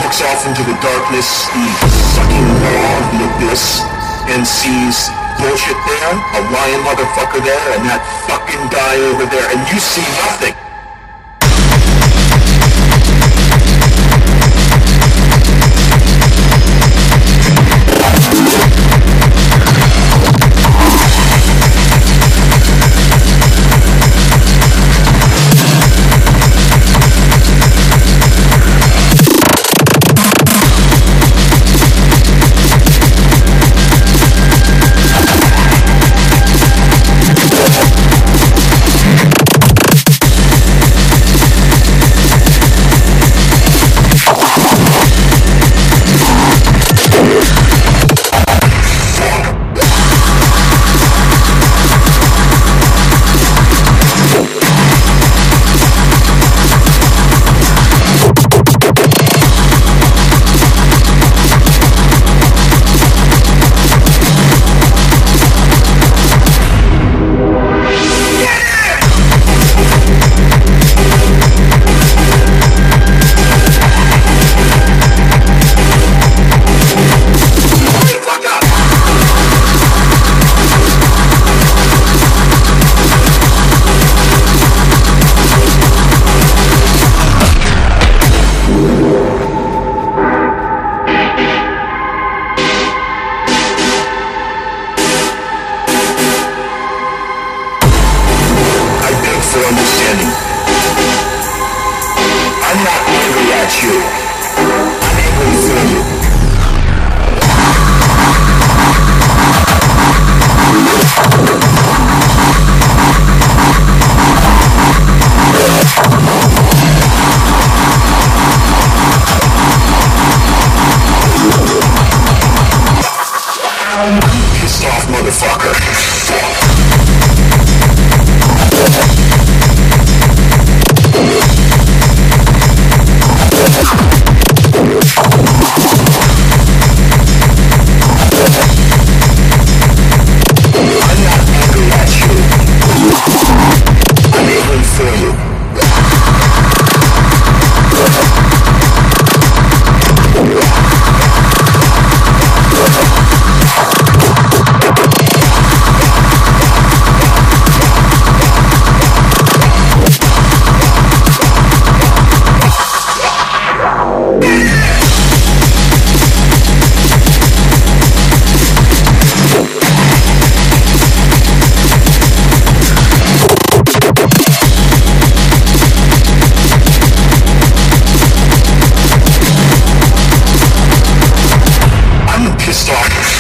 looks off into the darkness, the sucking maw of the abyss, and sees bullshit there, a lion motherfucker there, and that fucking guy over there, and you see nothing. For understanding. I'm not angry at you. I'm angry for you. Pissed off motherfucker. Pissed off.